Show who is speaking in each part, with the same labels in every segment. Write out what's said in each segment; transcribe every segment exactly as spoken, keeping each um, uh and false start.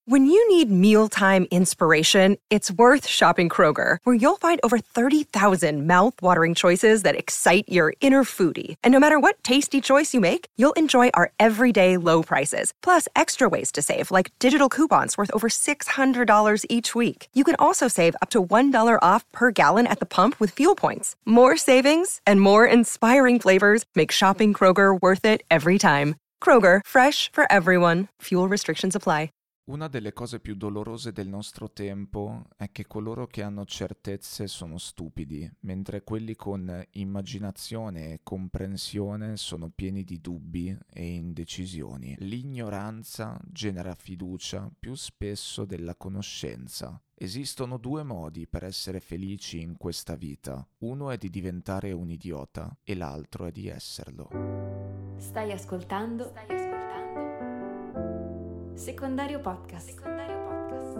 Speaker 1: When you need mealtime inspiration, it's worth shopping Kroger, where you'll find over thirty thousand mouth-watering choices that excite your inner foodie. And no matter what tasty choice you make, you'll enjoy our everyday low prices, plus extra ways to save, like digital coupons worth over six hundred dollars each week. You can also save up to one dollar off per gallon at the pump with fuel points. More savings and more inspiring flavors make shopping Kroger worth it every time. Kroger, fresh for everyone. Fuel restrictions apply.
Speaker 2: Una delle cose più dolorose del nostro tempo è che coloro che hanno certezze sono stupidi, mentre quelli con immaginazione e comprensione sono pieni di dubbi e indecisioni. L'ignoranza genera fiducia più spesso della conoscenza. Esistono due modi per essere felici in questa vita. Uno è di diventare un idiota e l'altro è di esserlo.
Speaker 3: Stai ascoltando? Stai ascoltando? Secondario Podcast. Secondario Podcast.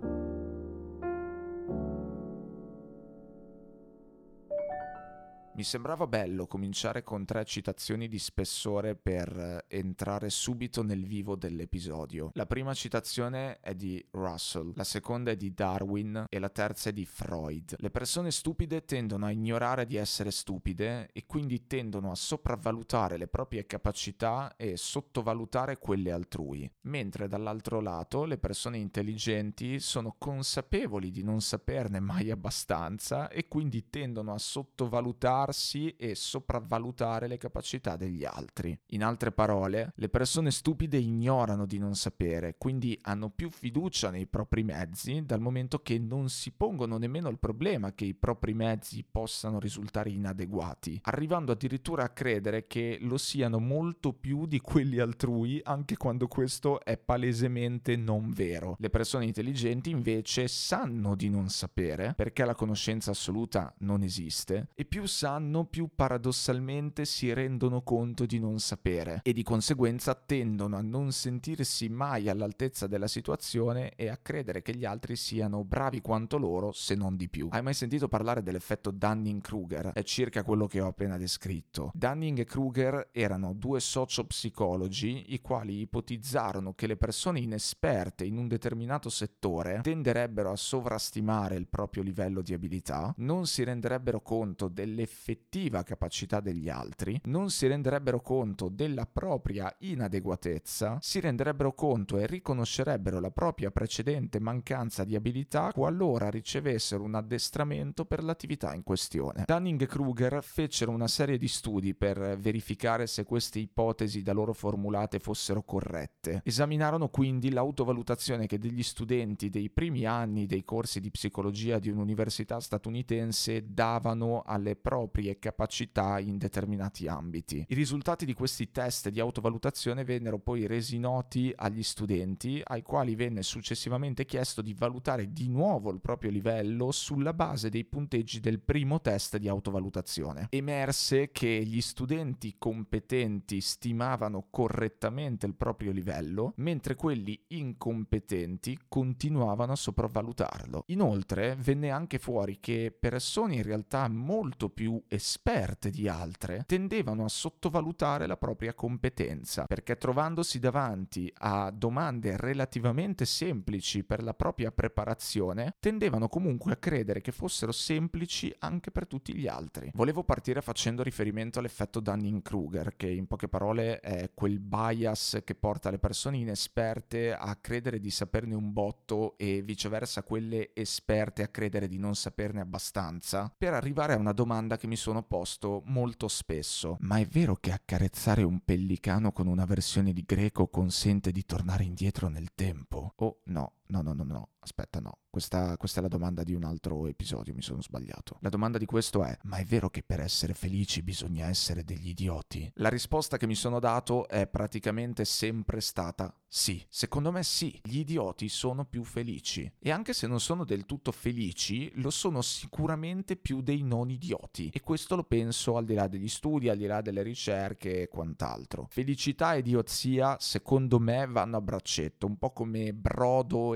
Speaker 2: Mi sembrava bello cominciare con tre citazioni di spessore per entrare subito nel vivo dell'episodio. La prima citazione è di Russell, la seconda è di Darwin e la terza è di Freud. Le persone stupide tendono a ignorare di essere stupide e quindi tendono a sopravvalutare le proprie capacità e sottovalutare quelle altrui, mentre dall'altro lato le persone intelligenti sono consapevoli di non saperne mai abbastanza e quindi tendono a sottovalutare e sopravvalutare le capacità degli altri. In altre parole, le persone stupide ignorano di non sapere, quindi hanno più fiducia nei propri mezzi, dal momento che non si pongono nemmeno il problema che i propri mezzi possano risultare inadeguati, arrivando addirittura a credere che lo siano molto più di quelli altrui, anche quando questo è palesemente non vero. Le persone intelligenti invece sanno di non sapere, perché la conoscenza assoluta non esiste, e più sanno più paradossalmente si rendono conto di non sapere e di conseguenza tendono a non sentirsi mai all'altezza della situazione e a credere che gli altri siano bravi quanto loro, se non di più. Hai mai sentito parlare dell'effetto Dunning-Kruger? È circa quello che ho appena descritto. Dunning e Kruger erano due sociopsicologi i quali ipotizzarono che le persone inesperte in un determinato settore tenderebbero a sovrastimare il proprio livello di abilità, non si renderebbero conto dell'effettiva capacità degli altri, non si renderebbero conto della propria inadeguatezza, si renderebbero conto e riconoscerebbero la propria precedente mancanza di abilità qualora ricevessero un addestramento per l'attività in questione. Dunning e Kruger fecero una serie di studi per verificare se queste ipotesi da loro formulate fossero corrette. Esaminarono quindi l'autovalutazione che degli studenti dei primi anni dei corsi di psicologia di un'università statunitense davano alle proprie capacità in determinati ambiti. I risultati di questi test di autovalutazione vennero poi resi noti agli studenti, ai quali venne successivamente chiesto di valutare di nuovo il proprio livello sulla base dei punteggi del primo test di autovalutazione. Emerse che gli studenti competenti stimavano correttamente il proprio livello, mentre quelli incompetenti continuavano a sopravvalutarlo. Inoltre venne anche fuori che persone in realtà molto più esperte di altre tendevano a sottovalutare la propria competenza, perché trovandosi davanti a domande relativamente semplici per la propria preparazione, tendevano comunque a credere che fossero semplici anche per tutti gli altri. Volevo partire facendo riferimento all'effetto Dunning-Kruger, che in poche parole è quel bias che porta le persone inesperte a credere di saperne un botto e viceversa quelle esperte a credere di non saperne abbastanza, per arrivare a una domanda che mi sono posto molto spesso. Ma è vero che accarezzare un pellicano con una versione di greco consente di tornare indietro nel tempo? Oh no, no, no, no, no, aspetta no. Questa, questa è la domanda di un altro episodio, mi sono sbagliato. La domanda di questo è: ma è vero che per essere felici bisogna essere degli idioti? La risposta che mi sono dato è praticamente sempre stata sì. Secondo me sì, gli idioti sono più felici. E anche se non sono del tutto felici, lo sono sicuramente più dei non idioti. E questo lo penso al di là degli studi, al di là delle ricerche e quant'altro. Felicità e idiozia, secondo me, vanno a braccetto, un po' come brodo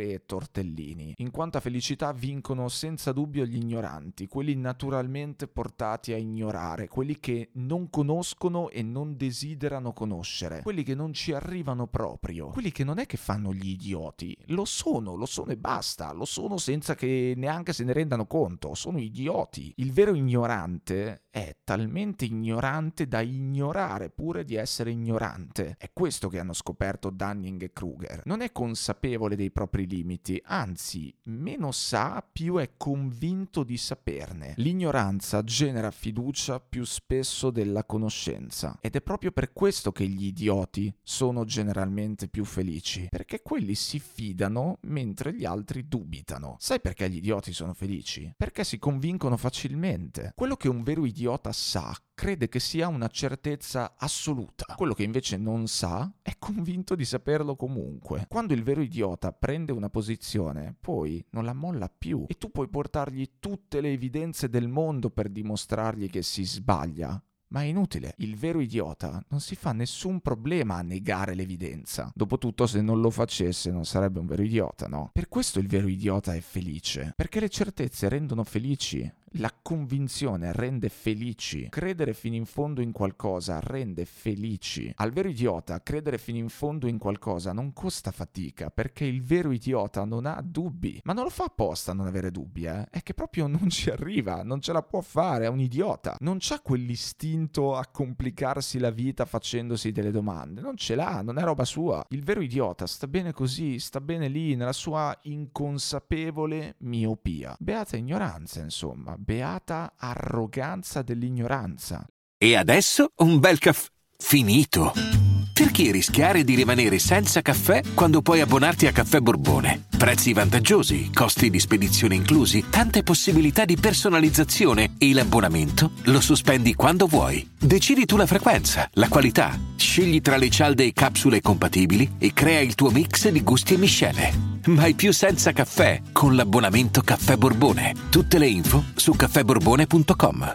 Speaker 2: e tortellini. In quanto a felicità vincono senza dubbio gli ignoranti, quelli naturalmente portati a ignorare, quelli che non conoscono e non desiderano conoscere, quelli che non ci arrivano proprio, quelli che non è che fanno gli idioti, lo sono, lo sono e basta, lo sono senza che neanche se ne rendano conto, sono idioti. Il vero ignorante è talmente ignorante da ignorare pure di essere ignorante. È questo che hanno scoperto Dunning e Kruger. Non è consapevole dei propri limiti, anzi, meno sa, più è convinto di saperne. L'ignoranza genera fiducia più spesso della conoscenza, ed è proprio per questo che gli idioti sono generalmente più felici, perché quelli si fidano mentre gli altri dubitano. Sai perché gli idioti sono felici? Perché si convincono facilmente. Quello che un vero idiota sa crede che sia una certezza assoluta. Quello che invece non sa è convinto di saperlo comunque. Quando il vero idiota prende una posizione, poi non la molla più, e tu puoi portargli tutte le evidenze del mondo per dimostrargli che si sbaglia. Ma è inutile, il vero idiota non si fa nessun problema a negare l'evidenza. Dopotutto, se non lo facesse non sarebbe un vero idiota, no? Per questo il vero idiota è felice, perché le certezze rendono felici. La convinzione rende felici. Credere fino in fondo in qualcosa rende felici. Al vero idiota credere fino in fondo in qualcosa non costa fatica, perché il vero idiota non ha dubbi. Ma non lo fa apposta a non avere dubbi, eh? È che proprio non ci arriva, non ce la può fare, è un idiota. Non c'ha quell'istinto a complicarsi la vita facendosi delle domande. Non ce l'ha, non è roba sua. Il vero idiota sta bene così, sta bene lì, nella sua inconsapevole miopia. Beata ignoranza, insomma. Beata arroganza dell'ignoranza.
Speaker 4: E adesso un bel caffè finito. Perché rischiare di rimanere senza caffè quando puoi abbonarti a Caffè Borbone? Prezzi vantaggiosi, costi di spedizione inclusi, tante possibilità di personalizzazione e l'abbonamento lo sospendi quando vuoi. Decidi tu la frequenza, la qualità, scegli tra le cialde e capsule compatibili e crea il tuo mix di gusti e miscele. Mai più senza caffè con l'abbonamento Caffè Borbone. Tutte le info su caffè borbone punto com.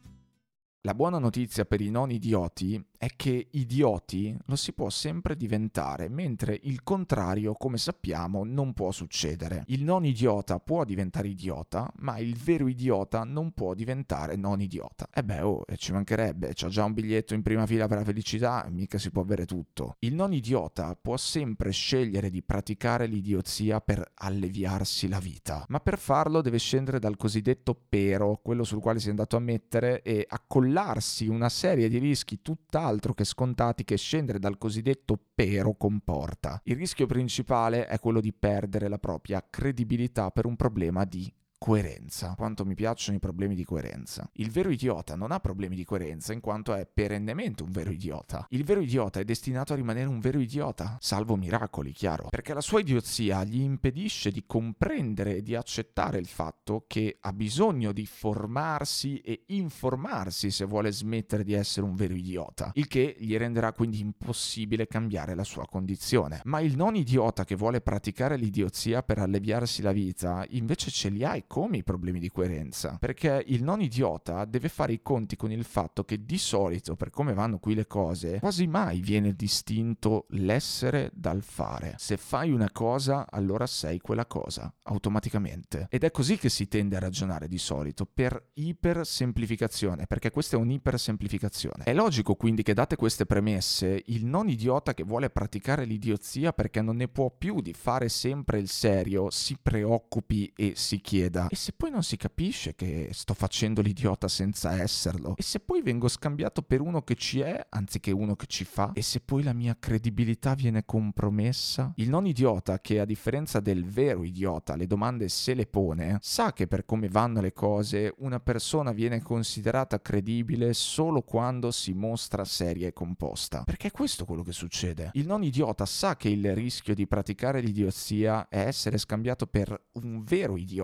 Speaker 2: La buona notizia per i non idioti è che idioti lo si può sempre diventare, mentre il contrario, come sappiamo, non può succedere. Il non idiota può diventare idiota, ma il vero idiota non può diventare non idiota. E beh, oh, ci mancherebbe, c'ha già un biglietto in prima fila per la felicità, mica si può avere tutto. Il non idiota può sempre scegliere di praticare l'idiozia per alleviarsi la vita, ma per farlo deve scendere dal cosiddetto pero, quello sul quale si è andato a mettere, e accollare una serie di rischi tutt'altro che scontati che scendere dal cosiddetto pero comporta. Il rischio principale è quello di perdere la propria credibilità per un problema di coerenza. Quanto mi piacciono i problemi di coerenza. Il vero idiota non ha problemi di coerenza in quanto è perennemente un vero idiota. Il vero idiota è destinato a rimanere un vero idiota, salvo miracoli, chiaro, perché la sua idiozia gli impedisce di comprendere e di accettare il fatto che ha bisogno di formarsi e informarsi se vuole smettere di essere un vero idiota, il che gli renderà quindi impossibile cambiare la sua condizione. Ma il non idiota che vuole praticare l'idiozia per alleviarsi la vita invece ce li ha come i problemi di coerenza, perché il non idiota deve fare i conti con il fatto che di solito, per come vanno qui le cose, quasi mai viene distinto l'essere dal fare. Se fai una cosa, allora sei quella cosa, automaticamente. Ed è così che si tende a ragionare di solito, per ipersemplificazione, perché questa è un'ipersemplificazione. È logico quindi che, date queste premesse, il non idiota che vuole praticare l'idiozia perché non ne può più di fare sempre il serio, si preoccupi e si chieda: e se poi non si capisce che sto facendo l'idiota senza esserlo? E se poi vengo scambiato per uno che ci è anziché uno che ci fa? E se poi la mia credibilità viene compromessa? Il non idiota, che a differenza del vero idiota le domande se le pone, sa che per come vanno le cose una persona viene considerata credibile solo quando si mostra seria e composta. Perché è questo quello che succede. Il non idiota sa che il rischio di praticare l'idiozia è essere scambiato per un vero idiota, e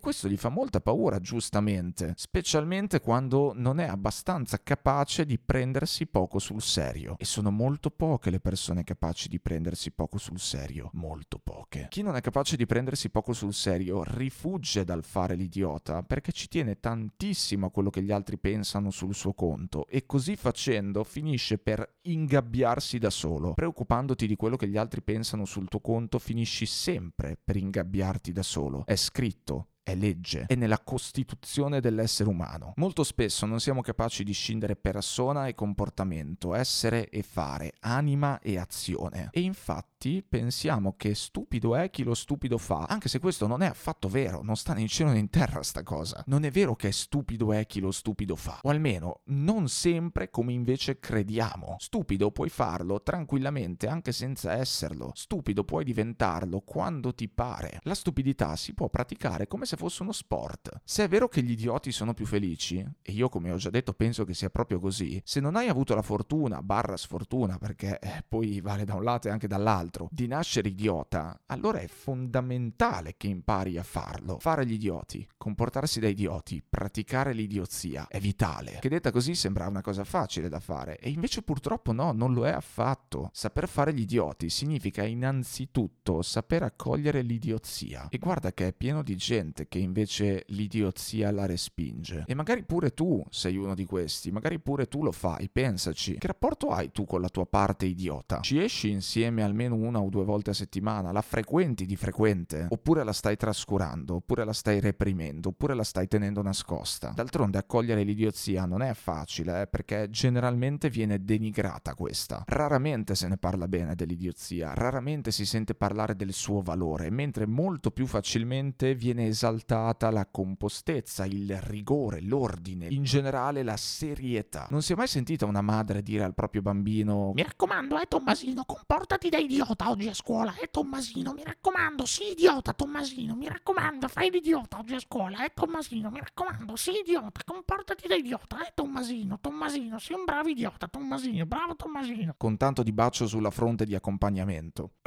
Speaker 2: questo gli fa molta paura, giustamente, specialmente quando non è abbastanza capace di prendersi poco sul serio. E sono molto poche le persone capaci di prendersi poco sul serio, molto poche. Chi non è capace di prendersi poco sul serio rifugge dal fare l'idiota perché ci tiene tantissimo a quello che gli altri pensano sul suo conto, e così facendo finisce per ingabbiarsi da solo. Preoccupandoti di quello che gli altri pensano sul tuo conto, finisci sempre per ingabbiarti da solo. È scritto, è legge, è nella costituzione dell'essere umano. Molto spesso non siamo capaci di scindere persona e comportamento, essere e fare, anima e azione. E infatti pensiamo che stupido è chi lo stupido fa, anche se questo non è affatto vero, non sta né in cielo né in terra sta cosa. Non è vero che stupido è chi lo stupido fa, o almeno non sempre come invece crediamo. Stupido puoi farlo tranquillamente anche senza esserlo. Stupido puoi diventarlo quando ti pare. La stupidità si può praticare come se fosse uno sport. Se è vero che gli idioti sono più felici, e io come ho già detto penso che sia proprio così, se non hai avuto la fortuna, barra sfortuna, perché eh, poi vale da un lato e anche dall'altro, di nascere idiota, allora è fondamentale che impari a farlo. Fare gli idioti, comportarsi da idioti, praticare l'idiozia è vitale. Che detta così sembra una cosa facile da fare, e invece purtroppo no, non lo è affatto. Saper fare gli idioti significa innanzitutto saper accogliere l'idiozia. E guarda che è pieno di gente che invece l'idiozia la respinge. E magari pure tu sei uno di questi, magari pure tu lo fai, pensaci. Che rapporto hai tu con la tua parte idiota? Ci esci insieme almeno una o due volte a settimana? La frequenti di frequente? Oppure la stai trascurando? Oppure la stai reprimendo? Oppure la stai tenendo nascosta? D'altronde accogliere l'idiozia non è facile, eh, perché generalmente viene denigrata questa. Raramente se ne parla bene dell'idiozia, raramente si sente parlare del suo valore, mentre molto più facilmente viene esaltata la compostezza, il rigore, l'ordine, in generale la serietà. Non si è mai sentita una madre dire al proprio bambino:
Speaker 5: mi raccomando, eh Tommasino, comportati da idiota oggi a scuola, eh Tommasino, mi raccomando, sì idiota Tommasino, mi raccomando, fai l'idiota oggi a scuola, eh Tommasino, mi raccomando, sì idiota, comportati da idiota, eh Tommasino, Tommasino, sei un bravo idiota Tommasino, bravo Tommasino.
Speaker 2: Con tanto di bacio sulla fronte di accompagnamento.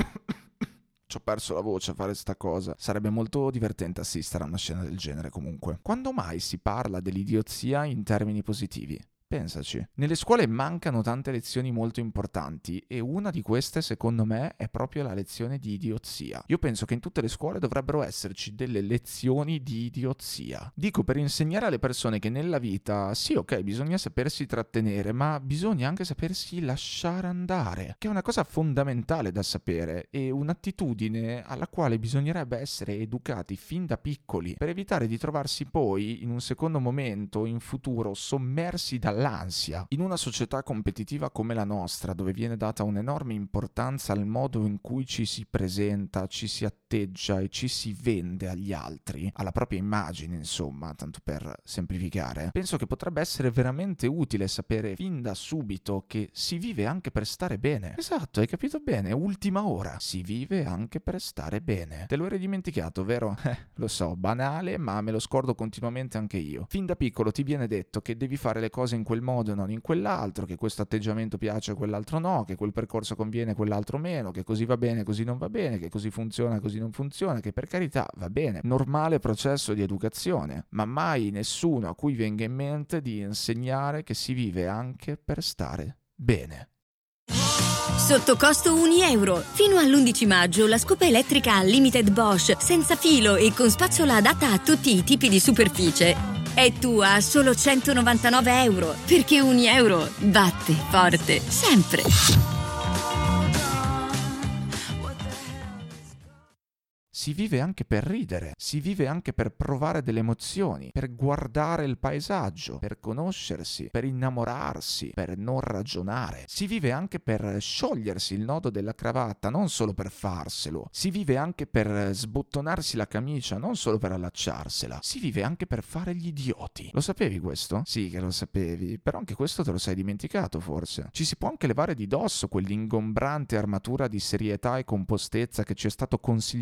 Speaker 2: Ci ho perso la voce a fare sta cosa. Sarebbe molto divertente assistere a una scena del genere comunque. Quando mai si parla dell'idiozia in termini positivi? Pensaci. Nelle scuole mancano tante lezioni molto importanti e una di queste, secondo me, è proprio la lezione di idiozia. Io penso che in tutte le scuole dovrebbero esserci delle lezioni di idiozia. Dico, per insegnare alle persone che nella vita, sì, ok, bisogna sapersi trattenere, ma bisogna anche sapersi lasciare andare, che è una cosa fondamentale da sapere e un'attitudine alla quale bisognerebbe essere educati fin da piccoli per evitare di trovarsi poi, in un secondo momento, in futuro, sommersi dalla l'ansia. In una società competitiva come la nostra, dove viene data un'enorme importanza al modo in cui ci si presenta, ci si atteggia e ci si vende agli altri, alla propria immagine, insomma, tanto per semplificare, penso che potrebbe essere veramente utile sapere fin da subito che si vive anche per stare bene. Esatto, hai capito bene, ultima ora. Si vive anche per stare bene. Te lo eri dimenticato, vero? Eh, lo so, banale, ma me lo scordo continuamente anche io. Fin da piccolo ti viene detto che devi fare le cose in quel modo e non in quell'altro, che questo atteggiamento piace e quell'altro no, che quel percorso conviene e quell'altro meno, che così va bene, così non va bene, che così funziona, così non funziona, che per carità va bene, normale processo di educazione, ma mai nessuno a cui venga in mente di insegnare che si vive anche per stare bene.
Speaker 6: Sotto costo un euro. Fino all'undici maggio la scopa elettrica Limited Bosch, senza filo e con spazzola adatta a tutti i tipi di superficie. È tua a solo centonovantanove euro, perché un euro batte forte sempre.
Speaker 2: Si vive anche per ridere, si vive anche per provare delle emozioni, per guardare il paesaggio, per conoscersi, per innamorarsi, per non ragionare. Si vive anche per sciogliersi il nodo della cravatta, non solo per farselo. Si vive anche per sbottonarsi la camicia, non solo per allacciarsela. Si vive anche per fare gli idioti. Lo sapevi questo? Sì che lo sapevi, però anche questo te lo sei dimenticato forse. Ci si può anche levare di dosso quell'ingombrante armatura di serietà e compostezza che ci è stato consigliato di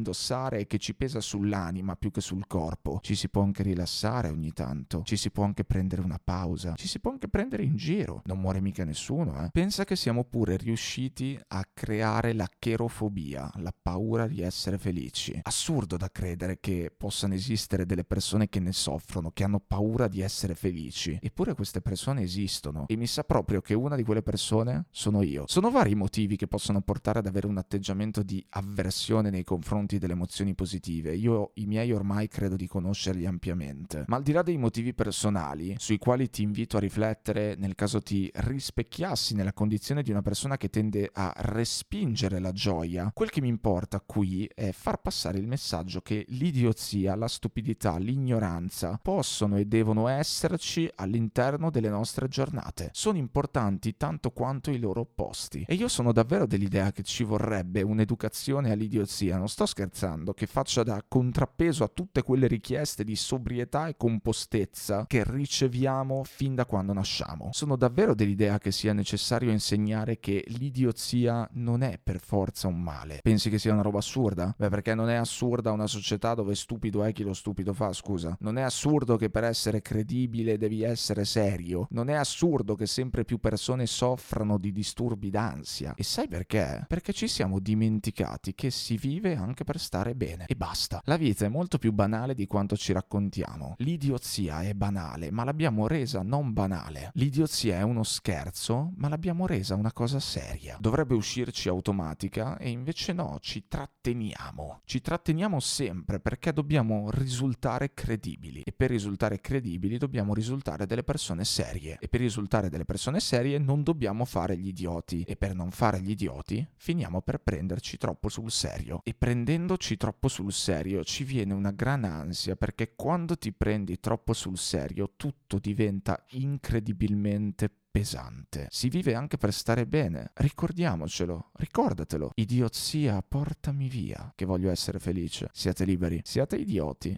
Speaker 2: indossare e che ci pesa sull'anima più che sul corpo. Ci si può anche rilassare ogni tanto, ci si può anche prendere una pausa, ci si può anche prendere in giro, non muore mica nessuno, eh. Pensa che siamo pure riusciti a creare la cherofobia, la paura di essere felici. Assurdo da credere che possano esistere delle persone che ne soffrono, che hanno paura di essere felici, eppure queste persone esistono e mi sa proprio che una di quelle persone sono io. Sono vari i motivi che possono portare ad avere un atteggiamento di avversione nei confronti delle emozioni positive. Io i miei ormai credo di conoscerli ampiamente, ma al di là dei motivi personali sui quali ti invito a riflettere nel caso ti rispecchiassi nella condizione di una persona che tende a respingere la gioia, quel che mi importa qui è far passare il messaggio che l'idiozia, la stupidità, l'ignoranza possono e devono esserci all'interno delle nostre giornate. Sono importanti tanto quanto i loro opposti e io sono davvero dell'idea che ci vorrebbe un'educazione all'idiozia, non sto scherzando, che faccia da contrappeso a tutte quelle richieste di sobrietà e compostezza che riceviamo fin da quando nasciamo. Sono davvero dell'idea che sia necessario insegnare che l'idiozia non è per forza un male. Pensi che sia una roba assurda? Beh, perché non è assurda una società dove stupido è chi lo stupido fa, scusa. Non è assurdo che per essere credibile devi essere serio. Non è assurdo che sempre più persone soffrano di disturbi d'ansia. E sai perché? Perché ci siamo dimenticati che si vive anche per stare bene. E basta. La vita è molto più banale di quanto ci raccontiamo. L'idiozia è banale, ma l'abbiamo resa non banale. L'idiozia è uno scherzo, ma l'abbiamo resa una cosa seria. Dovrebbe uscirci automatica e invece no, ci tratteniamo. Ci tratteniamo sempre perché dobbiamo risultare credibili e per risultare credibili dobbiamo risultare delle persone serie e per risultare delle persone serie non dobbiamo fare gli idioti e per non fare gli idioti finiamo per prenderci troppo sul serio e prendendoci troppo sul serio ci viene una gran ansia perché quando ti prendi troppo sul serio tutto diventa incredibilmente pesante. Si vive anche per stare bene. Ricordiamocelo, ricordatelo. Idiozia, portami via, che voglio essere felice. Siate liberi, siate idioti.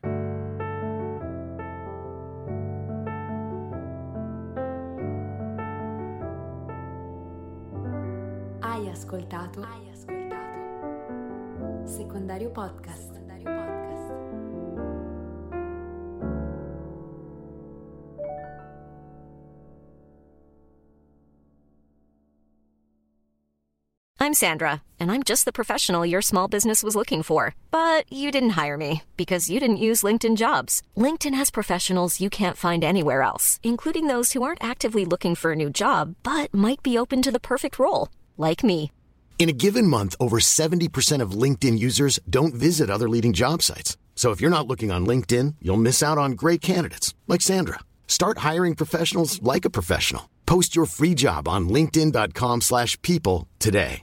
Speaker 3: Hai ascoltato? Hai ascoltato? Secondario Podcast. Secondario Podcast.
Speaker 7: I'm Sandra, and I'm just the professional your small business was looking for. But you didn't hire me because you didn't use LinkedIn Jobs. LinkedIn has professionals you can't find anywhere else, including those who aren't actively looking for a new job, but might be open to the perfect role, like me.
Speaker 8: In a given month, over seventy percent of LinkedIn users don't visit other leading job sites. So if you're not looking on LinkedIn, you'll miss out on great candidates like Sandra. Start hiring professionals like a professional. Post your free job on linkedin dot com slash people today.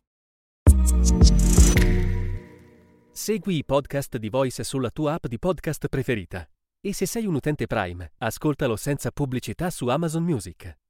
Speaker 9: Segui i podcast di Voice sulla tua app di podcast preferita. E se sei un utente Prime, ascoltalo senza pubblicità su Amazon Music.